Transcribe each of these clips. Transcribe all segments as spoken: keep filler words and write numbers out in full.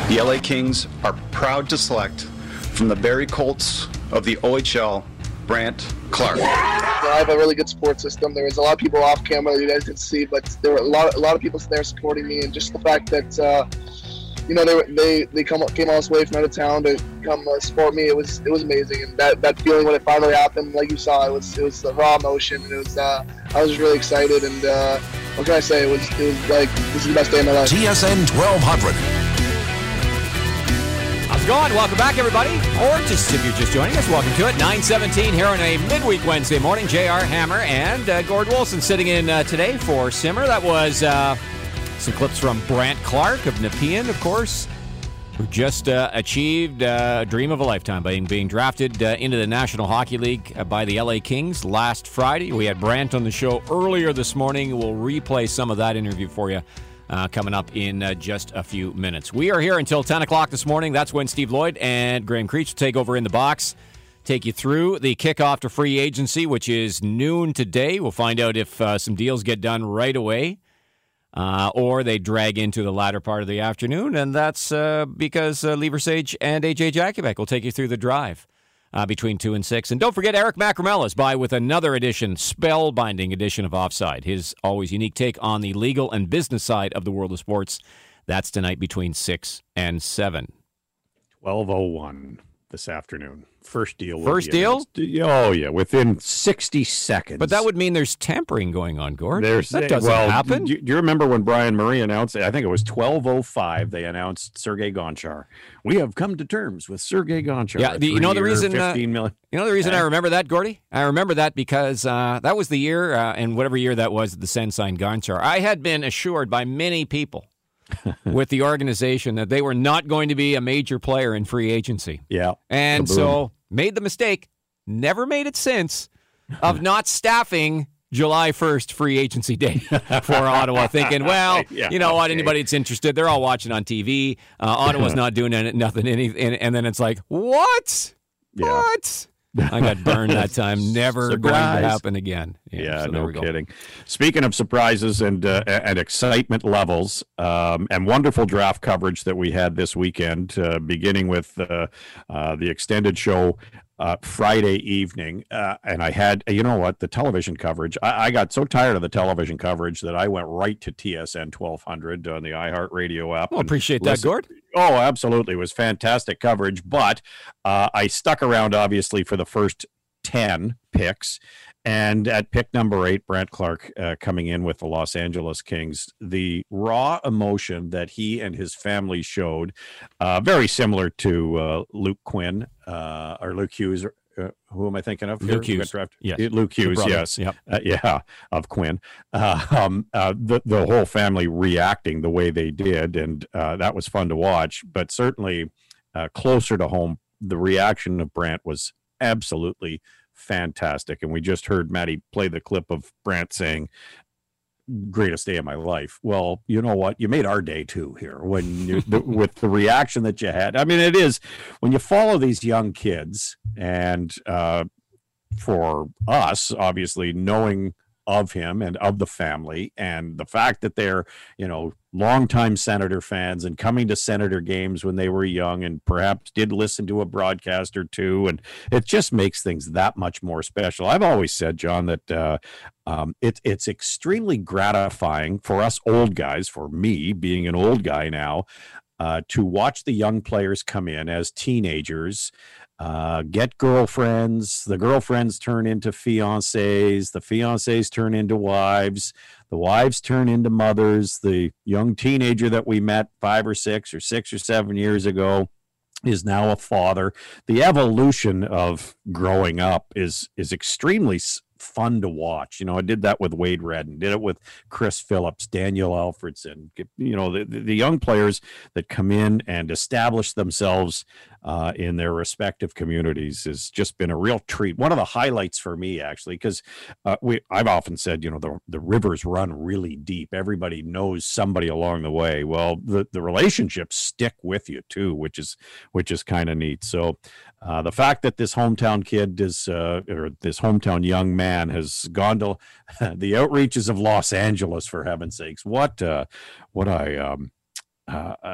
The L A Kings are proud to select from the Barrie Colts of the O H L, Brandt Clarke. I have a really good support system. There was a lot of people off camera that you guys didn't see, but there were a lot, a lot of people there supporting me, and just the fact that uh, you know they they they come came all this way from out of town to come uh, support me. It was it was amazing, and that, that feeling when it finally happened, like you saw, it was it was a raw emotion, and it was uh, I was really excited, and uh, what can I say? It was it was like this is the best day of my life. T S N twelve hundred. How's it going? Welcome back, everybody. Or just if you're just joining us, welcome to it. nine seventeen here on a midweek Wednesday morning. J R Hammer and uh, Gord Wilson sitting in uh, today for Simmer. That was uh, some clips from Brandt Clarke of Nepean, of course, who just uh, achieved uh, a dream of a lifetime by being drafted uh, into the National Hockey League uh, by the L A Kings last Friday. We had Brandt on the show earlier this morning. We'll replay some of that interview for you. Uh, coming up in uh, just a few minutes. We are here until ten o'clock this morning. That's when Steve Lloyd and Graham Creech will take over in the box, take you through the kickoff to free agency, which is noon today. We'll find out if uh, some deals get done right away uh, or they drag into the latter part of the afternoon, and that's uh, because uh, Lever Sage and A J Jakubek will take you through the drive. Uh, between two and six. And don't forget, Eric Macramella is by with another edition, spellbinding edition of Offside. His always unique take on the legal and business side of the world of sports. That's tonight between six and seven. twelve oh one this afternoon. First deal. First deal? Oh, yeah, within sixty seconds. But that would mean there's tampering going on, Gord. There's, that doesn't well, happen. Do you, do you remember when Brian Murray announced, I think it was twelve oh five, they announced Sergei Gonchar. We have come to terms with Sergei Gonchar. Yeah, the, you know the reason uh, fifteen million. You know the reason uh, I remember that, Gordy? I remember that because uh, that was the year, uh, and whatever year that was, the Sens signed Gonchar. I had been assured by many people with the organization that they were not going to be a major player in free agency. Yeah. And Kaboom. so made the mistake, never made it since, of not staffing July first free agency day for Ottawa, thinking, well, yeah, you know what, okay. Anybody that's interested, they're all watching on T V. Uh, Ottawa's not doing any, nothing, any, and, and then it's like, what? Yeah. What? I got burned that time. Never Surprise. going to happen again. Yeah, yeah so no kidding. Speaking of surprises and uh, and excitement levels, um, and wonderful draft coverage that we had this weekend, uh, beginning with uh, uh, the extended show uh, Friday evening. Uh, and I had, you know what, the television coverage. I, I got so tired of the television coverage that I went right to T S N twelve hundred on the iHeartRadio app. Well, appreciate that, listen- Gord. Oh, absolutely. It was fantastic coverage. But uh, I stuck around, obviously, for the first ten picks. And at pick number eight, Brandt Clarke uh, coming in with the Los Angeles Kings. The raw emotion that he and his family showed, uh, very similar to uh, Luke Quinn, uh, or Luke Hughes. Uh, who am I thinking of? Luke Hughes. Yes. Luke Hughes, yes. Yep. Uh, yeah, of Quinn. Uh, um, uh, the, the whole family reacting the way they did, and uh, that was fun to watch. But certainly uh, closer to home, the reaction of Brandt was absolutely fantastic. And we just heard Maddie play the clip of Brandt saying, greatest day of my life. Well, you know what? You made our day too here when you, the, with the reaction that you had. I mean, it is when you follow these young kids, and uh, for us, obviously knowing of him and of the family, and the fact that they're, you know, longtime Senator fans and coming to Senator games when they were young, and perhaps did listen to a broadcast or two, and it just makes things that much more special. I've always said, John, that uh, um, it, it's extremely gratifying for us old guys, for me being an old guy now, uh, to watch the young players come in as teenagers, uh, get girlfriends, the girlfriends turn into fiancés, the fiancés turn into wives, the wives turn into mothers, the young teenager that we met five or six or six or seven years ago is now a father. The evolution of growing up is is extremely fun to watch. You know, I did that with Wade Redden, did it with Chris Phillips, Daniel Alfredson, you know, the, the young players that come in and establish themselves uh, in their respective communities has just been a real treat. One of the highlights for me, actually, because uh, we I've often said, you know, the, the rivers run really deep. Everybody knows somebody along the way. Well, the, the relationships stick with you too, which is which is kind of neat. So uh, the fact that this hometown kid is, uh, or this hometown young man has gone to the outreaches of Los Angeles, for heaven's sakes, what uh, what I um, uh,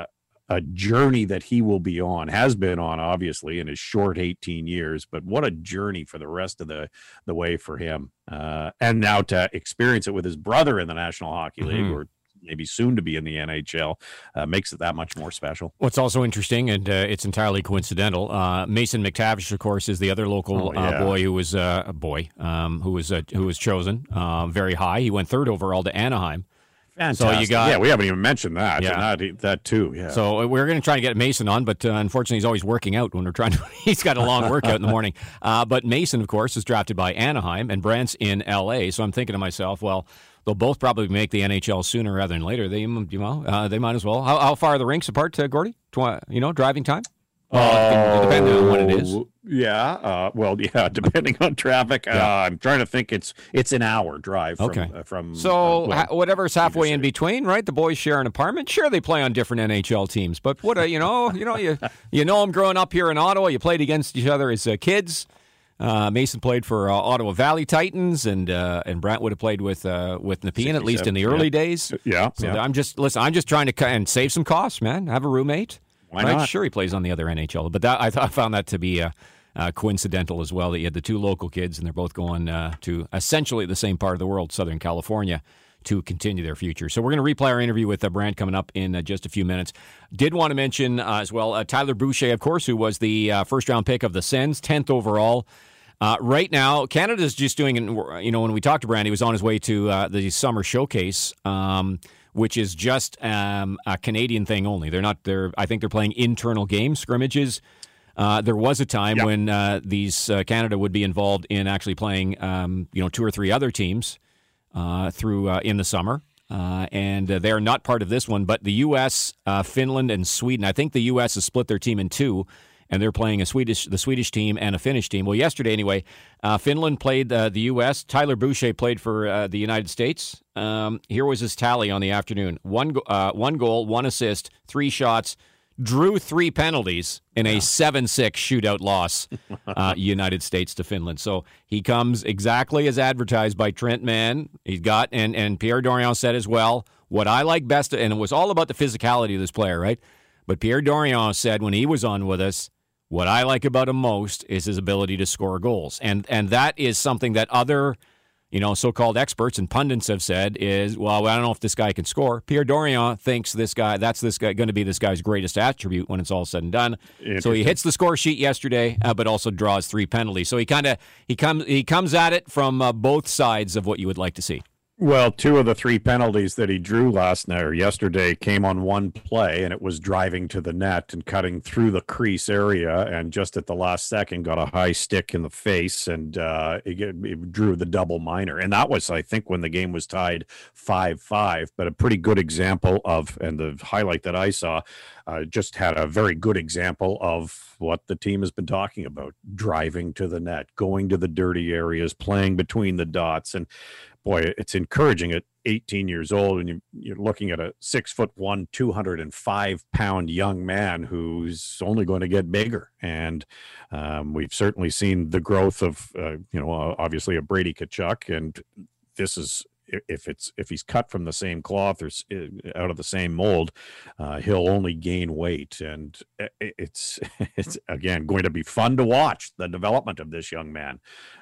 a journey that he will be on, has been on, obviously, in his short eighteen years, but what a journey for the rest of the, the way for him. Uh, and now to experience it with his brother in the National Hockey League, mm-hmm. or maybe soon to be in the N H L, uh, makes it that much more special. What's also interesting, and uh, it's entirely coincidental, uh, Mason McTavish, of course, is the other local oh, yeah. uh, boy who was uh, a boy um, who was uh, who was chosen uh, very high. He went third overall to Anaheim. Fantastic. So you got, yeah, we haven't even mentioned that. Yeah. That, that too, yeah. So we're going to try to get Mason on, but uh, unfortunately he's always working out when we're trying to. He's got a long workout in the morning. Uh, but Mason, of course, is drafted by Anaheim, and Brant's in L A. So I'm thinking to myself, well, they'll both probably make the N H L sooner rather than later. They, you know, uh, they might as well. How, how far are the rinks apart, uh, Gordy? Tw- you know, driving time? Well, uh, depending on what it is. Yeah. Uh, well, yeah, depending on traffic. Yeah. Uh, I'm trying to think. It's it's an hour drive from. Okay. Uh, from so uh, well, ha- whatever's halfway in between, right? The boys share an apartment. Sure, they play on different N H L teams, but what a, you know, you know, you you know them growing up here in Ottawa. You played against each other as uh, kids. Uh, Mason played for uh, Ottawa Valley Titans, and uh, and Brant would have played with uh, with Nepean, at least in the early yeah. days. Yeah. So yeah. I'm just listen. I'm just trying to and save some costs, man. Have a roommate. Why right? not? Sure, he plays on the other N H L, but that I, th- I found that to be uh, uh, coincidental as well. That you had the two local kids, and they're both going uh, to essentially the same part of the world, Southern California, to continue their future. So we're going to replay our interview with uh, Brant coming up in uh, just a few minutes. Did want to mention uh, as well uh, Tyler Boucher, of course, who was the uh, first round pick of the Sens, tenth overall. Uh, right now, Canada's just doing, you know, when we talked to Brant, he was on his way to uh, the summer showcase, um, which is just um, a Canadian thing only. They're not, they're, I think they're playing internal game scrimmages. Uh, there was a time yep. when uh, these uh, Canada would be involved in actually playing, um, you know, two or three other teams uh, through uh, in the summer. Uh, and uh, they're not part of this one, but the U S, uh, Finland, and Sweden. I think the U S has split their team in two. And they're playing a Swedish, the Swedish team and a Finnish team. Well, yesterday anyway, uh, Finland played uh, the U S. Tyler Boucher played for uh, the United States. Um, here was his tally on the afternoon: one, uh, one goal, one assist, three shots, drew three penalties in a seven six shootout loss, uh, United States to Finland. So he comes exactly as advertised by Trent Mann. He's got, and and Pierre Dorion said as well, what I like best, and it was all about the physicality of this player, right? But Pierre Dorion said when he was on with us, what I like about him most is his ability to score goals. And and that is something that other, you know, so-called experts and pundits have said is, well, I don't know if this guy can score. Pierre Dorion thinks this guy, that's this guy going to be this guy's greatest attribute when it's all said and done. So he hits the score sheet yesterday, uh, but also draws three penalties. So he kind of he comes he comes at it from uh, both sides of what you would like to see. Well, two of the three penalties that he drew last night or yesterday came on one play, and it was driving to the net and cutting through the crease area, and just at the last second got a high stick in the face, and uh, it, it drew the double minor. And that was, I think, when the game was tied five five, but a pretty good example of, and the highlight that I saw uh, just had a very good example of what the team has been talking about: driving to the net, going to the dirty areas, playing between the dots. And boy, it's encouraging at eighteen years old, and you, you're looking at a six foot one, two hundred five pound young man who's only going to get bigger. And um, we've certainly seen the growth of, uh, you know, obviously a Brady Tkachuk, and this is, if it's if he's cut from the same cloth or out of the same mold, uh, he'll only gain weight, and it's it's again going to be fun to watch the development of this young man.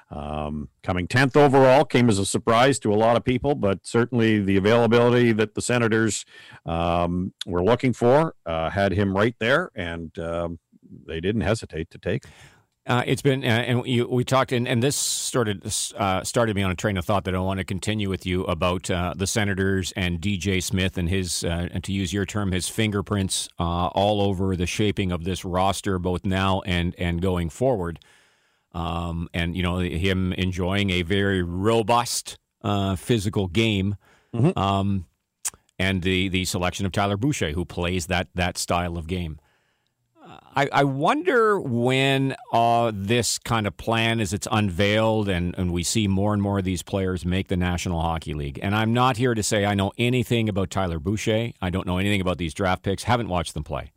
Um, coming tenth overall came as a surprise to a lot of people, but certainly the availability that the Senators um, were looking for uh, had him right there, and um, they didn't hesitate to take him. Uh, it's been, uh, and you, we talked, and, and this started uh, started me on a train of thought that I want to continue with you about uh, the Senators and D J Smith and his, uh, and to use your term, his fingerprints uh, all over the shaping of this roster, both now and and going forward. Um, and you know, him enjoying a very robust uh, physical game, mm-hmm. um, and the the selection of Tyler Boucher, who plays that that style of game. I, I wonder when uh, this kind of plan, as it's unveiled and, and we see more and more of these players make the National Hockey League. And I'm not here to say I know anything about Tyler Boucher. I don't know anything about these draft picks. Haven't watched them play.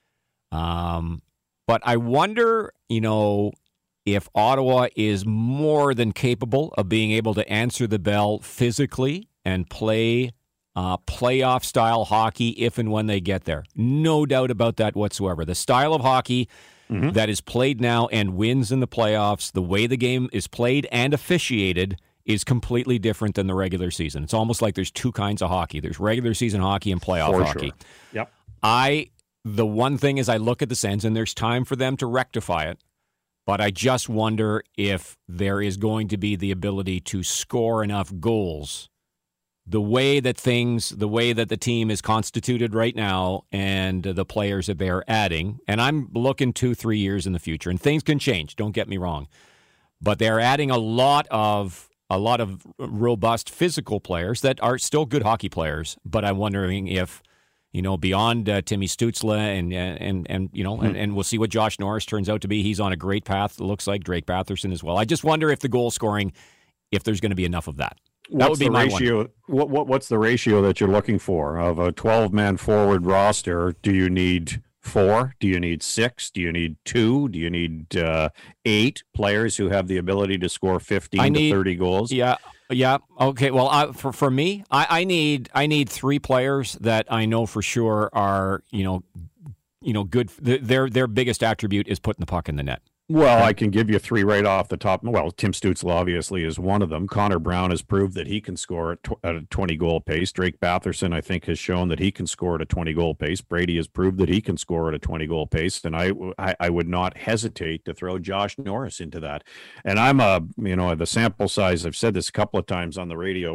Um, but I wonder, you know, if Ottawa is more than capable of being able to answer the bell physically and play uh, playoff style hockey if and when they get there. No doubt about that whatsoever. The style of hockey mm-hmm. that is played now and wins in the playoffs, the way the game is played and officiated is completely different than the regular season. It's almost like there's two kinds of hockey. There's regular season hockey and playoff For hockey. Sure. Yep. I the one thing is I look at the Sens and there's time for them to rectify it. But I just wonder if there is going to be the ability to score enough goals the way that things, the way that the team is constituted right now and the players that they're adding. And I'm looking two, three years in the future, and things can change. Don't get me wrong. But they're adding a lot of a lot of robust physical players that are still good hockey players. But I'm wondering if, you know, beyond uh, Timmy Stutzla and, and, and you know, mm-hmm. and, and we'll see what Josh Norris turns out to be. He's on a great path, it looks like, Drake Batherson as well. I just wonder if the goal scoring, if there's going to be enough of that. That what's would be the my ratio? What, what What's the ratio that you're looking for of a twelve-man forward roster? Do you need four? Do you need six? Do you need two? Do you need uh, eight players who have the ability to score fifteen I need, to thirty goals? Yeah. Yeah. Okay. Well, I, for for me, I, I need I need three players that I know for sure are you know, you know, good. Their their biggest attribute is putting the puck in the net. Well, I can give you three right off the top. Well, Tim Stutzla obviously is one of them. Connor Brown has proved that he can score at, tw- at a twenty-goal pace. Drake Batherson, I think, has shown that he can score at a twenty-goal pace. Brady has proved that he can score at a twenty-goal pace, and I, I, I would not hesitate to throw Josh Norris into that. And I'm a, you know, the sample size, I've said this a couple of times on the radio,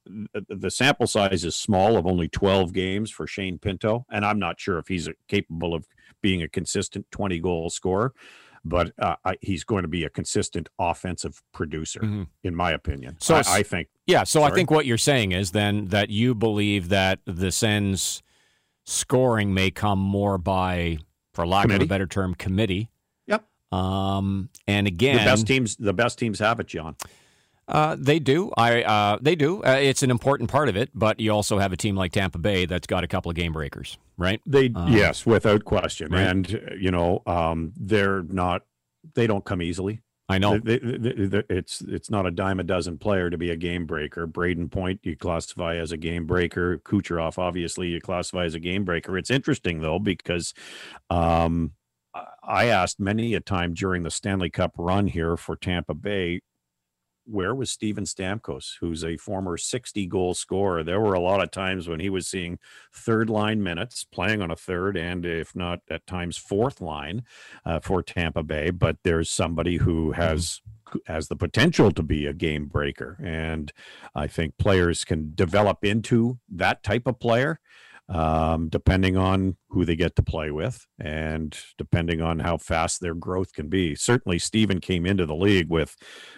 the sample size is small of only twelve games for Shane Pinto, and I'm not sure if he's capable of being a consistent twenty-goal scorer. But uh, I, he's going to be a consistent offensive producer, mm-hmm. in my opinion. So I, I think. Yeah, so sorry? I think what you're saying is then that you believe that the Sens scoring may come more by, for lack committee. of a better term, committee. Yep. Um, and again, the best teams, the best teams have it, John. Uh, they do. I uh, they do. Uh, it's an important part of it, but you also have a team like Tampa Bay that's got a couple of game breakers, right? They uh, yes, without question, right? And you know, um, they're not. They don't come easily. I know. They, they, they, they, it's it's not a dime a dozen player to be a game breaker. Braden Point, you classify as a game breaker. Kucherov, obviously, you classify as a game breaker. It's interesting though because. Um, I asked many a time during the Stanley Cup run here for Tampa Bay, where was Steven Stamkos, who's a former sixty-goal scorer? There were a lot of times when he was seeing third-line minutes, playing on a third and, if not at times, fourth line uh, for Tampa Bay. But there's somebody who has has the potential to be a game breaker, and I think players can develop into that type of player. Um, depending on who they get to play with and depending on how fast their growth can be. Certainly Steven came into the league with,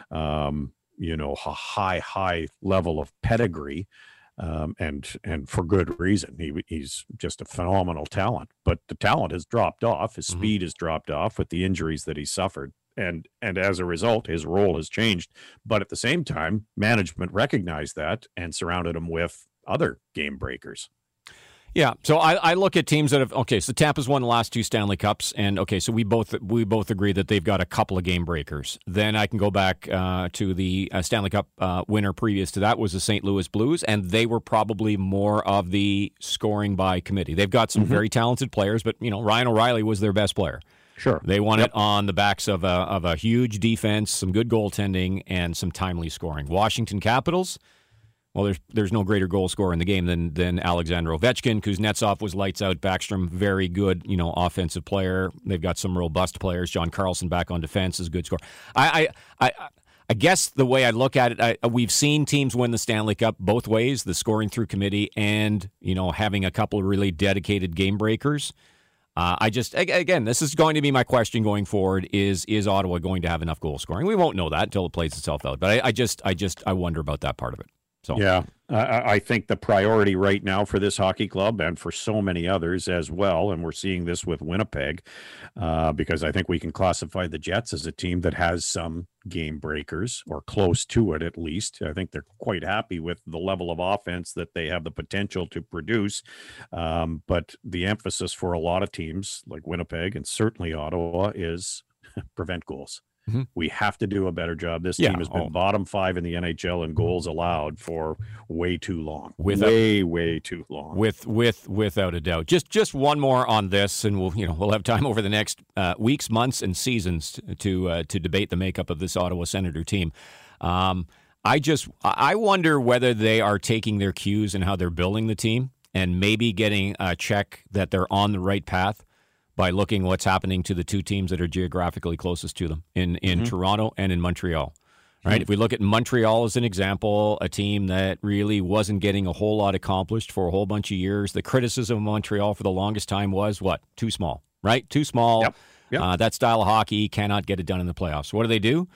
um, you know, a high, high level of pedigree, um, and, and for good reason. He, he's just a phenomenal talent, but the talent has dropped off. His mm-hmm. speed has dropped off with the injuries that he suffered. And, and as a result, his role has changed. But at the same time, management recognized that and surrounded him with other game breakers. Yeah, so I, I look at teams that have okay. So Tampa's won the last two Stanley Cups, and okay, so we both we both agree that they've got a couple of game breakers. Then I can go back uh, to the uh, Stanley Cup uh, winner previous to that was the Saint Louis Blues, and they were probably more of the scoring by committee. They've got some mm-hmm. very talented players, but you know Ryan O'Reilly was their best player. Sure, they won yep. it on the backs of a of a huge defense, some good goaltending, and some timely scoring. Washington Capitals. Well, there's there's no greater goal scorer in the game than than Alexander Ovechkin. Kuznetsov was lights out. Backstrom, very good, you know, offensive player. They've got some robust players. John Carlson back on defense is a good scorer. I I I, I guess the way I look at it, I, we've seen teams win the Stanley Cup both ways: the scoring through committee and you know having a couple of really dedicated game breakers. Uh, I just again, this is going to be my question going forward: is is Ottawa going to have enough goal scoring? We won't know that until it plays itself out. But I, I just I just I wonder about that part of it. So. Yeah, I, I think the priority right now for this hockey club and for so many others as well, and we're seeing this with Winnipeg, uh, because I think we can classify the Jets as a team that has some game breakers or close to it at least. I think they're quite happy with the level of offense that they have the potential to produce. Um, but the emphasis for a lot of teams like Winnipeg and certainly Ottawa is prevent goals. Mm-hmm. We have to do a better job. This Yeah. team has been Oh. bottom five in the N H L in goals allowed for way too long. Without, way, way too long. With with without a doubt. Just just one more on this, and we'll you know we'll have time over the next uh, weeks, months, and seasons to uh, to debate the makeup of this Ottawa Senator team. Um, I just I wonder whether they are taking their cues and how they're building the team, and maybe getting a check that they're on the right path by looking what's happening to the two teams that are geographically closest to them in, in mm-hmm. Toronto and in Montreal. Right? Mm-hmm. If we look at Montreal as an example, a team that really wasn't getting a whole lot accomplished for a whole bunch of years, the criticism of Montreal for the longest time was what? Too small, right? Too small. Yep. Yep. Uh, that style of hockey cannot get it done in the playoffs. What do they do?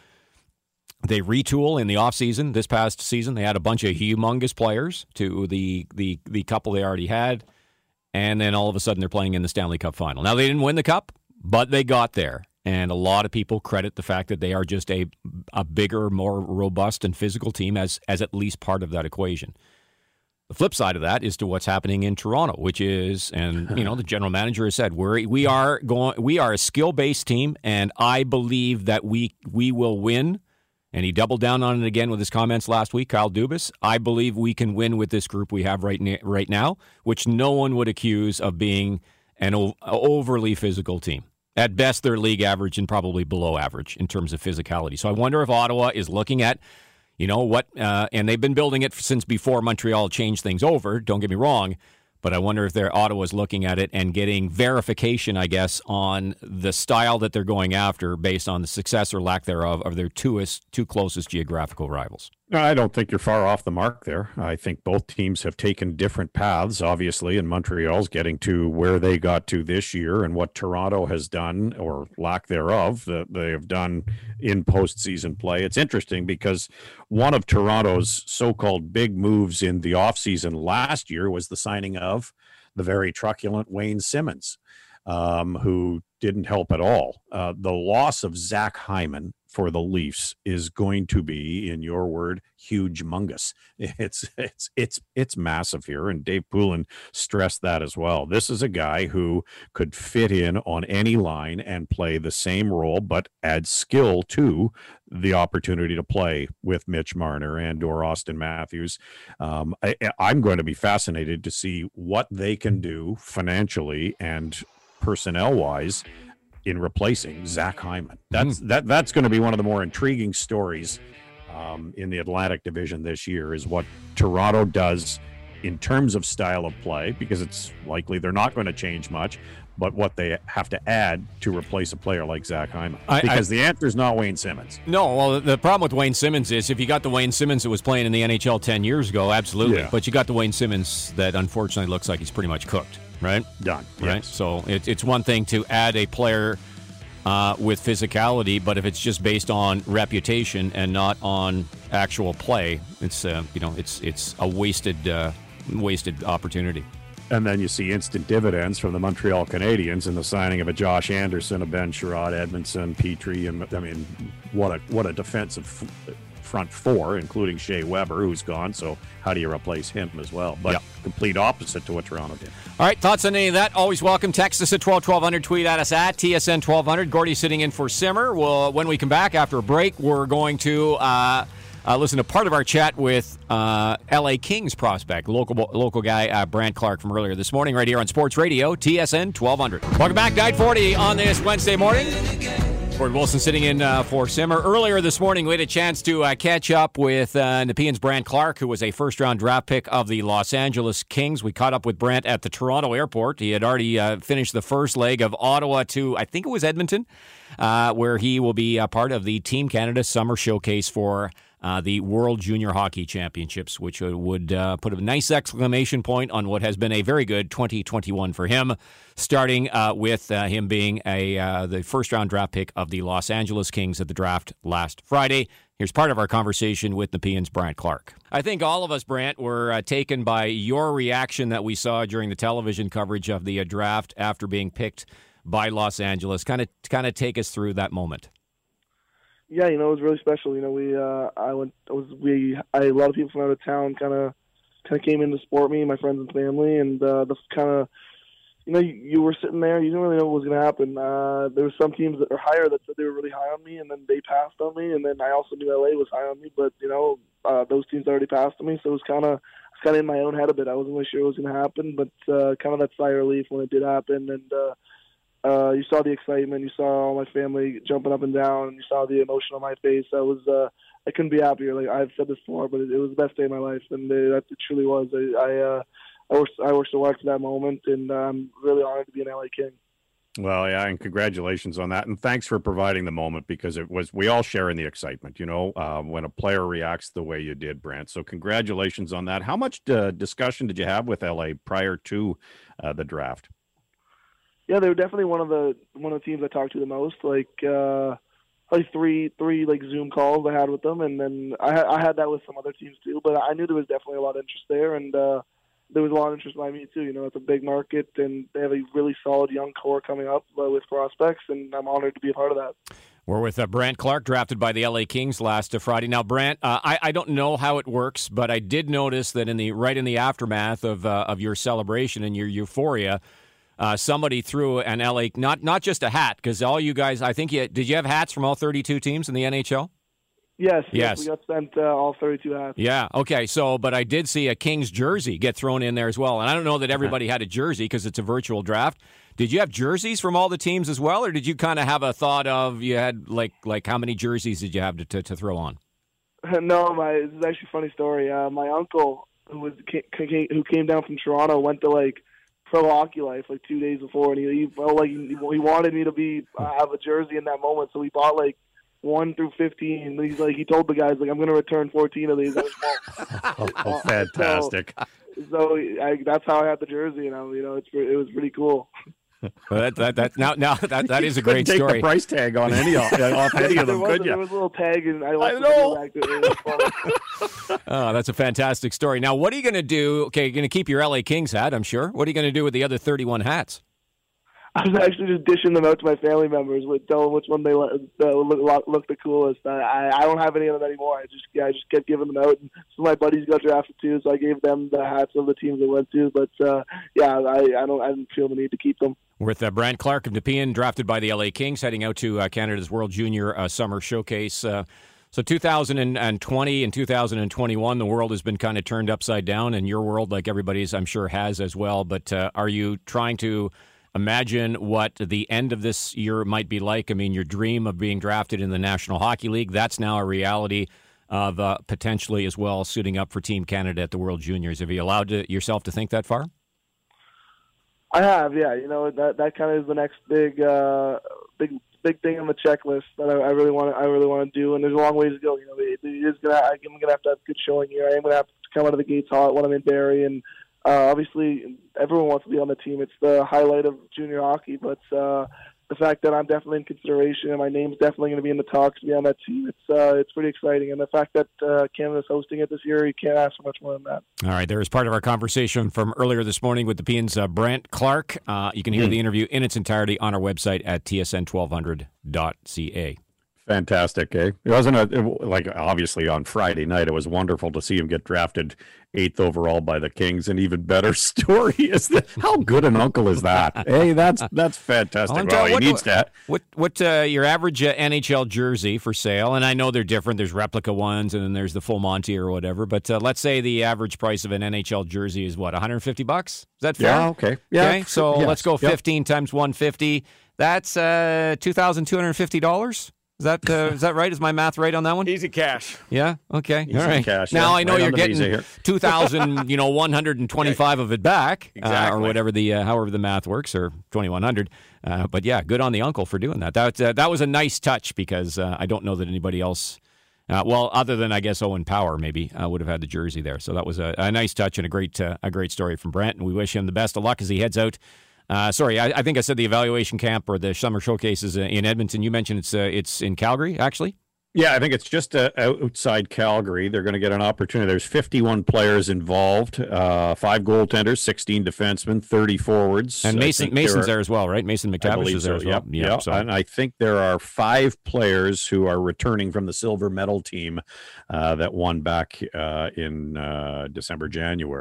They retool in the offseason. This past season, they had a bunch of humongous players to the, the, the couple they already had. And then all of a sudden, they're playing in the Stanley Cup final. Now, they didn't win the Cup, but they got there. And a lot of people credit the fact that they are just a a bigger, more robust and physical team as as at least part of that equation. The flip side of that is to what's happening in Toronto, which is, and you know, the general manager has said we're we are going we are a skill based team, and I believe that we we will win. And he doubled down on it again with his comments last week, Kyle Dubas. I believe we can win with this group we have right, na- right now, which no one would accuse of being an o- overly physical team. At best, they're league average and probably below average in terms of physicality. So I wonder if Ottawa is looking at, you know, what, uh, and they've been building it since before Montreal changed things over, don't get me wrong, but I wonder if they're Ottawa's looking at it and getting verification, I guess, on the style that they're going after based on the success or lack thereof of their two, two closest geographical rivals. No, I don't think you're far off the mark there. I think both teams have taken different paths, obviously, and Montreal's getting to where they got to this year and what Toronto has done, or lack thereof, that they have done in postseason play. It's interesting because one of Toronto's so-called big moves in the offseason last year was the signing of the very truculent Wayne Simmons, um, who didn't help at all. Uh, the loss of Zach Hyman for the Leafs is going to be, in your word, huge-mungus. It's it's it's it's massive here, and Dave Poulin stressed that as well. This is a guy who could fit in on any line and play the same role, but add skill to the opportunity to play with Mitch Marner and or Austin Matthews. Um, I, I'm going to be fascinated to see what they can do financially and personnel-wise in replacing Zach Hyman. That's mm. that. That's going to be one of the more intriguing stories um, in the Atlantic Division this year, is what Toronto does in terms of style of play, because it's likely they're not going to change much, but what they have to add to replace a player like Zach Hyman. I, because I, the answer is not Wayne Simmons. No, well, the problem with Wayne Simmons is if you got the Wayne Simmons that was playing in the N H L ten years ago, absolutely. Yeah. But you got the Wayne Simmons that unfortunately looks like he's pretty much cooked. Right? Done. Right? Yes. So it, it's one thing to add a player uh, with physicality, but if it's just based on reputation and not on actual play, it's uh, you know it's it's a wasted uh, wasted opportunity. And then you see instant dividends from the Montreal Canadiens in the signing of a Josh Anderson, a Ben Sherrod, Edmondson, Petrie, and I mean, what a what a defensive f- front four, including Shea Weber, who's gone. So how do you replace him as well? But yep. Complete opposite to what Toronto did. All right, thoughts on any of that? Always welcome. Text us at twelve twelve hundred. Tweet at us at T S N twelve hundred. Gordy sitting in for Simmer. Well, when we come back after a break, we're going to uh, uh, listen to part of our chat with uh, L A Kings prospect, local local guy uh, Brandt Clarke from earlier this morning, right here on Sports Radio T S N twelve hundred. Welcome back, nine forty on this Wednesday morning. Gord Wilson sitting in uh, for Simmer. Earlier this morning, we had a chance to uh, catch up with uh, Nepean's Brandt Clarke, who was a first-round draft pick of the Los Angeles Kings. We caught up with Brandt at the Toronto airport. He had already uh, finished the first leg of Ottawa to, I think it was Edmonton, uh, where he will be a part of the Team Canada Summer Showcase for Uh, the World Junior Hockey Championships, which would uh, put a nice exclamation point on what has been a very good twenty twenty-one for him, starting uh, with uh, him being a uh, the first-round draft pick of the Los Angeles Kings at the draft last Friday. Here's part of our conversation with Nepean's Brandt Clarke. I think all of us, Brandt, were uh, taken by your reaction that we saw during the television coverage of the uh, draft after being picked by Los Angeles. Kind of, kind of take us through that moment. Yeah, you know, it was really special. You know, we, uh, I went, I was, we, I, a lot of people from out of town kind of, kind of came in to support me, my friends and family, and uh, the kind of, you know, you, you were sitting there, you didn't really know what was going to happen. Uh, there were some teams that were higher that said they were really high on me, and then they passed on me, and then I also knew L A was high on me, but, you know, uh, those teams already passed on me, so it was kind of kind of in my own head a bit. I wasn't really sure what was going to happen, but uh, kind of that sigh of relief when it did happen, and uh, uh, you saw the excitement, you saw all my family jumping up and down, and you saw the emotion on my face. I was, uh, I couldn't be happier. Like I've said this before, but it, it was the best day of my life, and uh, that it truly was. I, I uh, I worked, I worked so hard for that moment, and I'm really honored to be an L A King. Well, yeah, and congratulations on that, and thanks for providing the moment, because it was, we all share in the excitement, you know, uh, when a player reacts the way you did, Brant. So congratulations on that. How much uh, discussion did you have with L A prior to uh, the draft? Yeah, they were definitely one of the one of the teams I talked to the most. Like, uh, like three three like Zoom calls I had with them, and then I had I had that with some other teams too. But I knew there was definitely a lot of interest there, and uh, there was a lot of interest by me too. You know, it's a big market, and they have a really solid young core coming up uh, with prospects, and I'm honored to be a part of that. We're with uh, Brant Clark, drafted by the L A Kings last uh, Friday. Now, Brant, uh, I, I don't know how it works, but I did notice that in the right in the aftermath of uh, of your celebration and your euphoria, uh, somebody threw an L A not not just a hat, because all you guys, I think you did you have hats from all thirty-two teams in the N H L? Yes, yes, yes. we got sent uh, all thirty-two hats. Yeah, okay. So, but I did see a Kings jersey get thrown in there as well, and I don't know that everybody had a jersey because it's a virtual draft. Did you have jerseys from all the teams as well, or did you kind of have a thought of you had like like how many jerseys did you have to to, to throw on? No, my this is actually a funny story. Uh, my uncle, who was who came down from Toronto, went to like Pro Hockey Life like two days before, and he, he felt like he, he wanted me to be uh, have a jersey in that moment, so he bought like one through fifteen. And he's like, he told the guys like, I'm going to return fourteen of these. I oh, oh, fantastic! So, so I, that's how I had the jersey, and I, you know, it's it was pretty cool. Well, that, that, that, now, now that, that is a great take story. The price tag on any off any of them, was, could you? There was a little tag, and I, I know. Back to it. It was funny. Oh, that's a fantastic story. Now, what are you going to do? Okay, you're going to keep your L A Kings hat, I'm sure. What are you going to do with the other thirty-one hats? I was actually just dishing them out to my family members, with telling them which one they uh, look, look the coolest. I, I don't have any of them anymore. I just yeah, I just kept giving them out. And some of my buddies got drafted too, so I gave them the hats of the teams they went to. But uh, yeah, I, I don't I didn't feel the need to keep them. With uh, Brant Clark of Nepean, drafted by the L A Kings, heading out to uh, Canada's World Junior uh, Summer Showcase. Uh, so two thousand twenty and two thousand twenty-one, the world has been kind of turned upside down, and your world, like everybody's, I'm sure, has as well. But uh, are you trying to imagine what the end of this year might be like? I mean, your dream of being drafted in the National Hockey League, that's now a reality of uh, potentially as well suiting up for Team Canada at the World Juniors. Have you allowed to, yourself to think that far? I have, yeah. You know, that that kind of is the next big, uh, big, big thing on the checklist that I, I really want. I really want to do, and there's a long ways to go. You know, it, it is gonna. I'm gonna have to have a good showing here. I am gonna have to come out of the gates hot when I'm in Barrie, and uh, obviously everyone wants to be on the team. It's the highlight of junior hockey, but uh, the fact that I'm definitely in consideration and my name's definitely going to be in the talks to be on that team, it's uh, it's pretty exciting. And the fact that uh, Canada's hosting it this year, you can't ask for much more than that. All right, there is part of our conversation from earlier this morning with the Peens' uh, Brant Clark. Uh, you can hear mm. the interview in its entirety on our website at T S N twelve hundred dot C A. Fantastic, eh? It wasn't a, it, like obviously on Friday night. It was wonderful to see him get drafted eighth overall by the Kings. An even better story is that how good an uncle is that? Hey, that's that's fantastic. Well, well he what, needs that. What what uh, your average uh, N H L jersey for sale? And I know they're different. There's replica ones, and then there's the full Monty or whatever. But uh, let's say the average price of an N H L jersey is what, one hundred fifty bucks? Is that fair? Yeah. Okay. Yeah. Okay. So yes. let's go fifteen yep. times one hundred fifty. That's uh, two thousand two hundred fifty dollars. Is that uh, is that right? Is my math right on that one? Easy cash. Yeah. Okay. Easy all right. Cash, now yeah. I know right you're getting two thousand, you know, one hundred and twenty-five of it back, exactly. uh, or whatever the uh, however the math works, or twenty-one hundred. Uh, but yeah, good on the uncle for doing that. That uh, that was a nice touch because uh, I don't know that anybody else, uh, well, other than I guess Owen Power maybe uh, would have had the jersey there. So that was a, a nice touch and a great uh, a great story from Brant, and we wish him the best of luck as he heads out. Uh, sorry, I, I think I said the evaluation camp or the summer showcases in Edmonton. You mentioned it's uh, it's in Calgary, actually? Yeah, I think it's just uh, outside Calgary. They're going to get an opportunity. There's fifty-one players involved, uh, five goaltenders, sixteen defensemen, thirty forwards. And Mason Mason's there, there as well, right? Mason McTavish is there so, as well. Yep, yeah, yep. So. And I think there are five players who are returning from the silver medal team uh, that won back uh, in uh, December, January.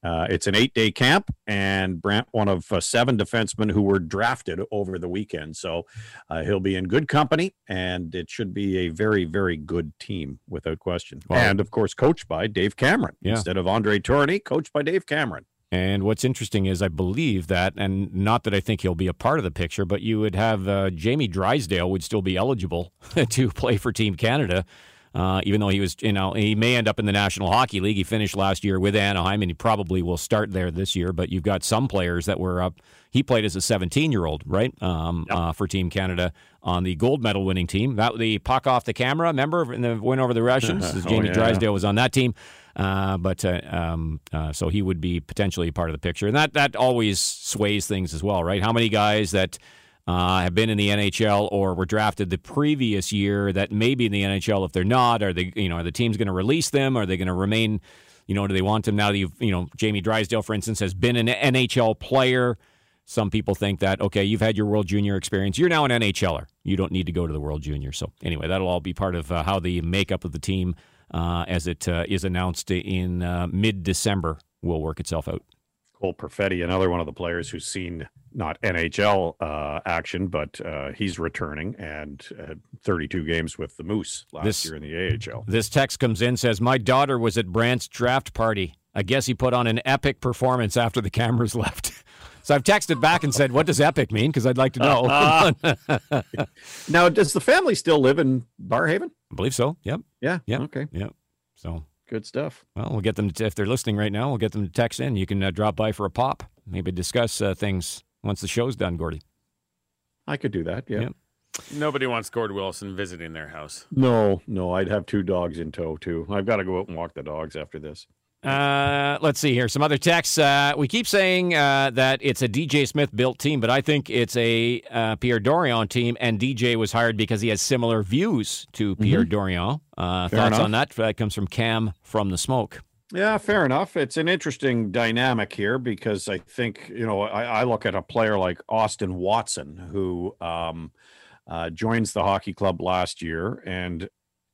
Uh, it's an eight-day camp, and Brant, one of uh, seven defensemen who were drafted over the weekend. So uh, he'll be in good company, and it should be a very, very good team, without question. Wow. And, of course, coached by Dave Cameron. Yeah. Instead of Andre Tourigny, coached by Dave Cameron. And what's interesting is I believe that, and not that I think he'll be a part of the picture, but you would have uh, Jamie Drysdale would still be eligible to play for Team Canada. Uh, even though he was, you know, he may end up in the National Hockey League. He finished last year with Anaheim, and he probably will start there this year. But you've got some players that were up. He played as a seventeen-year-old, right, um, yep. uh, for Team Canada on the gold medal winning team. That the puck off the camera, remember, in the win over the Russians? oh, Jamie yeah. Drysdale was on that team. Uh, but uh, um, uh, so he would be potentially part of the picture. And that, that always sways things as well, right? How many guys that Uh, have been in the N H L or were drafted the previous year that may be in the N H L? If they're not, are they, you know, are the teams going to release them? Are they going to remain, you know, do they want them now that you've, you know, Jamie Drysdale, for instance, has been an N H L player. Some people think that, okay, you've had your World Junior experience. You're now an N H L er. You don't need to go to the World Junior. So anyway, that'll all be part of uh, how the makeup of the team uh, as it uh, is announced in uh, mid-December will work itself out. Cole Perfetti, another one of the players who's seen not N H L uh, action, but uh, he's returning and had thirty-two games with the Moose last this, year in the A H L. This text comes in, says, my daughter was at Brant's draft party. I guess he put on an epic performance after the cameras left. So I've texted back and said, what does epic mean? Because I'd like to know. Uh, now, does the family still live in Barrhaven? I believe so. Yep. Yeah. Yep. Okay. Yep. So... good stuff. Well, we'll get them to, if they're listening right now, we'll get them to text in. You can uh, drop by for a pop, maybe discuss uh, things once the show's done, Gordy. I could do that, yeah. yeah. Nobody wants Gord Wilson visiting their house. No, no, I'd have two dogs in tow, too. I've got to go out and walk the dogs after this. Uh, let's see here. Some other texts. Uh, we keep saying uh, that it's a D J Smith-built team, but I think it's a uh, Pierre Dorion team, and D J was hired because he has similar views to Pierre mm-hmm. Dorion. Uh, thoughts enough. on that? That comes from Cam from the Smoke. Yeah, fair enough. It's an interesting dynamic here because I think, you know, I, I look at a player like Austin Watson, who um, uh, joins the hockey club last year and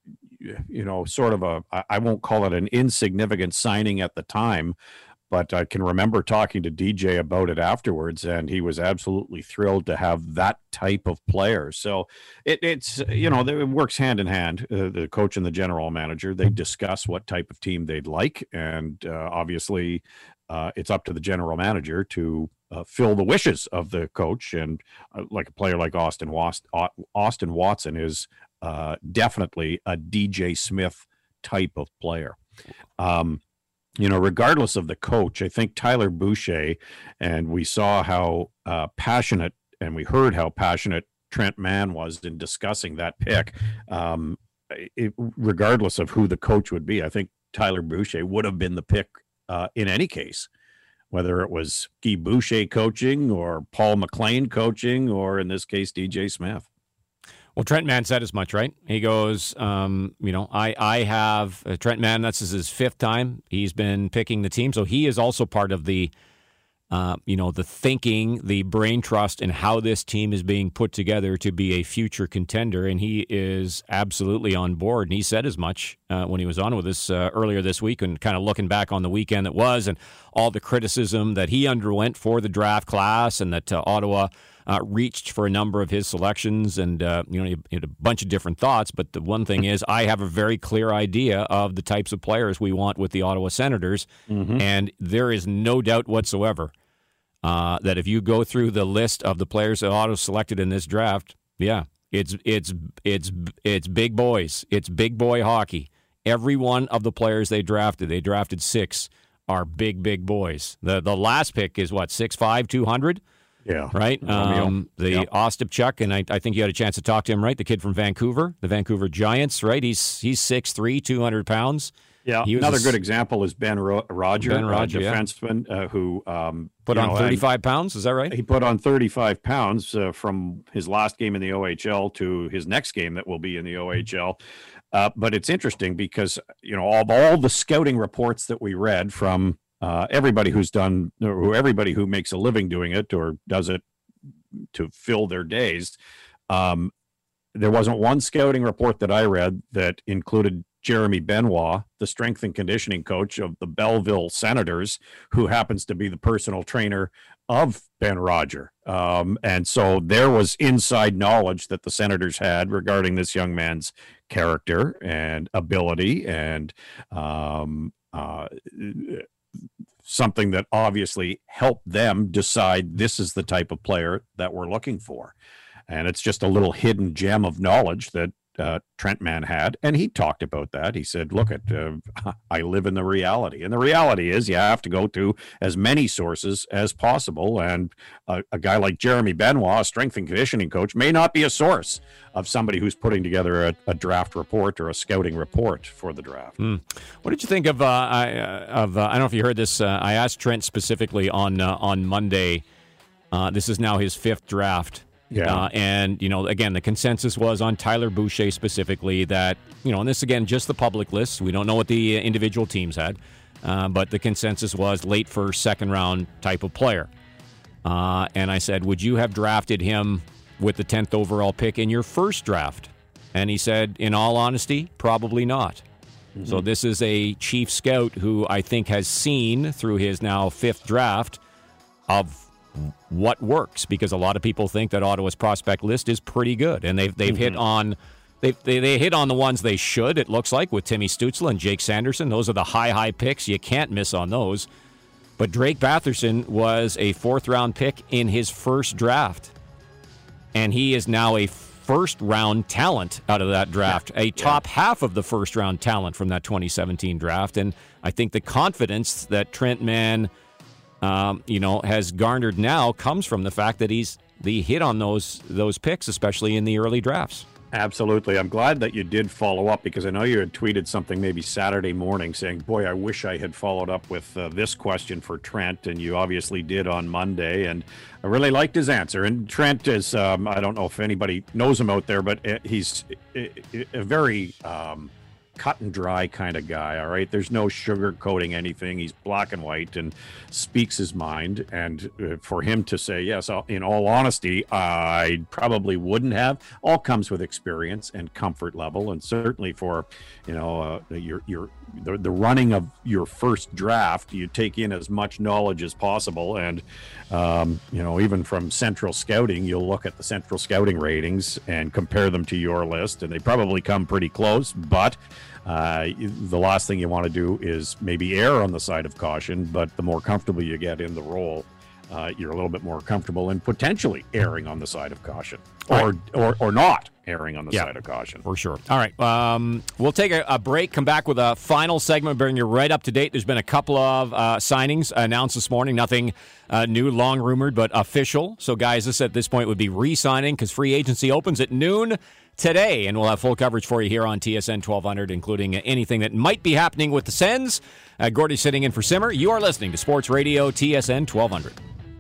you know, sort of a, I won't call it an insignificant signing at the time, but I can remember talking to D J about it afterwards, and he was absolutely thrilled to have that type of player. So it, it's, you know, it works hand in hand. Uh, the coach and the general manager, they discuss what type of team they'd like, and uh, obviously uh, it's up to the general manager to uh, fill the wishes of the coach. And uh, like a player like Austin Was- Austin Watson is Uh, definitely a D J Smith type of player. Um, you know, regardless of the coach, I think Tyler Boucher, and we saw how uh, passionate, and we heard how passionate Trent Mann was in discussing that pick. Um, it, regardless of who the coach would be, I think Tyler Boucher would have been the pick uh, in any case, whether it was Guy Boucher coaching or Paul McLean coaching, or in this case, D J Smith. Well, Trent Mann said as much, right? He goes, um, you know, I, I have uh, Trent Mann, this is his fifth time he's been picking the team. So he is also part of the, uh, you know, the thinking, the brain trust in how this team is being put together to be a future contender. And he is absolutely on board. And he said as much uh, when he was on with us uh, earlier this week and kind of looking back on the weekend that was and all the criticism that he underwent for the draft class and that uh, Ottawa Uh, reached for a number of his selections, and uh, you know, he, he had a bunch of different thoughts. But the one thing is, I have a very clear idea of the types of players we want with the Ottawa Senators, mm-hmm. and there is no doubt whatsoever uh, that if you go through the list of the players that Ottawa selected in this draft, yeah, it's it's it's it's big boys, it's big boy hockey. Every one of the players they drafted, they drafted six, are big big boys. The the last pick is what, six five, two hundred. Yeah. Right? Um, the yep. Ostapchuk, and I, I think you had a chance to talk to him, right? The kid from Vancouver, the Vancouver Giants, right? He's he's six three, two hundred pounds. Yeah. Another a, good example is Ben Ro- Roger, Ben Roger, a defenseman yeah. uh, who um, put on know, thirty-five pounds. Is that right? He put on thirty-five pounds uh, from his last game in the O H L to his next game that will be in the O H L. Uh, but it's interesting because, you know, all, all the scouting reports that we read from Uh, everybody who's done, or everybody who makes a living doing it or does it to fill their days, um, there wasn't one scouting report that I read that included Jeremy Benoit, the strength and conditioning coach of the Belleville Senators, who happens to be the personal trainer of Ben Roger. Um, and so there was inside knowledge that the Senators had regarding this young man's character and ability, and um, uh, something that obviously helped them decide this is the type of player that we're looking for. And it's just a little hidden gem of knowledge that uh, Trent Mann had. And he talked about that. He said, look, at, uh, I live in the reality. And the reality is you have to go to as many sources as possible. And a, a guy like Jeremy Benoit, a strength and conditioning coach, may not be a source of somebody who's putting together a, a draft report or a scouting report for the draft. Mm. What did you think of, uh, I, uh, of uh, I don't know if you heard this, uh, I asked Trent specifically on, uh, on Monday. Uh, this is now his fifth draft. Yeah. Uh, and, you know, again, the consensus was on Tyler Boucher specifically that, you know, and this, again, just the public list. We don't know what the individual teams had, uh, but the consensus was late first, second round type of player. Uh, and I said, would you have drafted him with the tenth overall pick in your first draft? And he said, in all honesty, probably not. Mm-hmm. So this is a chief scout who I think has seen through his now fifth draft of what works, because a lot of people think that Ottawa's prospect list is pretty good, and they've they've mm-hmm. hit on they they they hit on the ones they should. It looks like with Timmy Stützle and Jake Sanderson, those are the high high picks. You can't miss on those. But Drake Batherson was a fourth round pick in his first draft, and he is now a first round talent out of that draft, yeah. a top yeah. half of the first round talent from that twenty seventeen draft. And I think the confidence that Trent Mann Um, you know, has garnered now comes from the fact that he's the hit on those those picks, especially in the early drafts. Absolutely. I'm glad that you did follow up, because I know you had tweeted something maybe Saturday morning saying, boy, I wish I had followed up with uh, this question for Trent, and you obviously did on Monday, and I really liked his answer. And Trent is, um, I don't know if anybody knows him out there, but he's a very um, cut and dry kind of guy, all right? There's no sugarcoating anything. He's black and white and speaks his mind. And uh, for him to say, yes, in all honesty, I probably wouldn't have, all comes with experience and comfort level. And certainly for, you know, uh, your, your, the, the running of your first draft, you take in as much knowledge as possible. And, um, you know, even from Central Scouting, you'll look at the Central Scouting ratings and compare them to your list, and they probably come pretty close, but Uh, the last thing you want to do is maybe err on the side of caution, but the more comfortable you get in the role, uh, you're a little bit more comfortable in potentially erring on the side of caution, or right. or, or not erring on the yeah, side of caution. For sure. All right. Um, we'll take a, a break, come back with a final segment, bring you right up to date. There's been a couple of uh, signings announced this morning. Nothing uh, new, long rumored, but official. So, guys, this at this point would be re-signing, because free agency opens at noon today, and we'll have full coverage for you here on T S N twelve hundred, including anything that might be happening with the Sens. Uh, Gordy sitting in for Simmer. You are listening to Sports Radio T S N twelve hundred.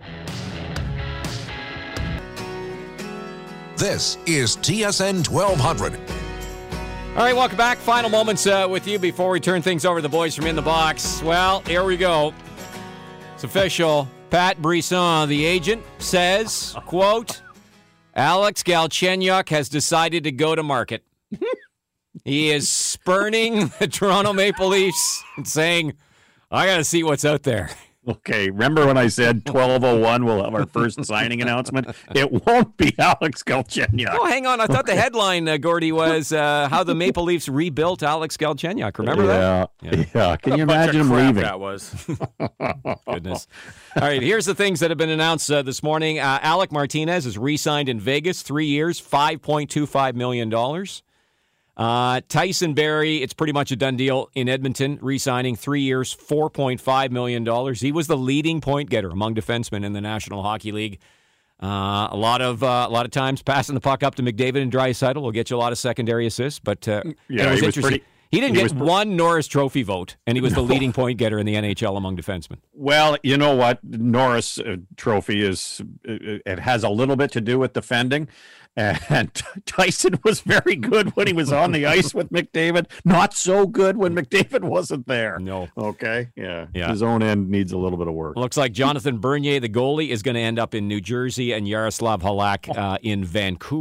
This is T S N twelve hundred. All right, welcome back. Final moments uh, with you before we turn things over to the boys from In the Box. Well, here we go. It's official. Pat Brisson, the agent, says, quote, Alex Galchenyuk has decided to go to market. He is spurning the Toronto Maple Leafs and saying, I got to see what's out there. Okay, remember when I said twelve oh one we'll have our first signing announcement? It won't be Alex Galchenyuk. Oh, hang on. I thought the headline, uh, Gordy, was uh, how the Maple Leafs rebuilt Alex Galchenyuk. Remember yeah, that? Yeah. yeah. Can you imagine him leaving? That was. Goodness. All right, here's the things that have been announced uh, this morning. Uh, Alec Martinez is re-signed in Vegas, three years, five point two five million dollars. Uh, Tyson Barrie, it's pretty much a done deal in Edmonton, re-signing three years, four point five million dollars. He was the leading point getter among defensemen in the National Hockey League. Uh, a lot of uh, a lot of times passing the puck up to McDavid and Draisaitl will get you a lot of secondary assists, but uh, yeah, it was he interesting. Was pretty- He didn't he get pre- one Norris Trophy vote, and he was no. the leading point getter in the N H L among defensemen. Well, you know what? Norris uh, Trophy is, it, it has a little bit to do with defending. And Tyson was very good when he was on the ice with McDavid. Not so good when McDavid wasn't there. No. Okay. Yeah. yeah. His own end needs a little bit of work. Looks like Jonathan Bernier, the goalie, is going to end up in New Jersey, and Yaroslav Halak uh, in Vancouver.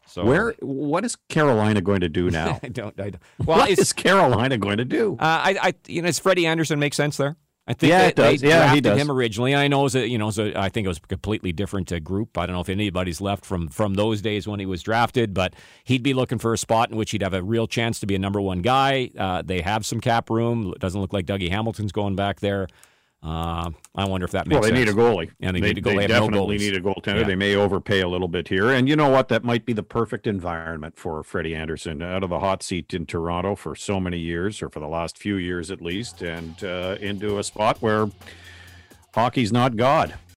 So Where? What is Carolina going to do now? I don't. I don't. Well, What it's, is Carolina going to do? uh, I, I, you know, does Freddie Anderson make sense there? I think Yeah, they, it does. they Yeah, he drafted does. him originally. I know it was a, you know, so I think it was a completely different uh, group. I don't know if anybody's left from from those days when he was drafted, but he'd be looking for a spot in which he'd have a real chance to be a number one guy. Uh, they have some cap room. It doesn't look like Dougie Hamilton's going back there. Uh, I wonder if that makes Well, they sense. need a goalie. And they they, need a goalie. they They have no definitely goalies. need a goaltender. Yeah. They may overpay a little bit here. And you know what? That might be the perfect environment for Freddie Anderson, out of the hot seat in Toronto for so many years, or for the last few years at least, and uh, into a spot where hockey's not God.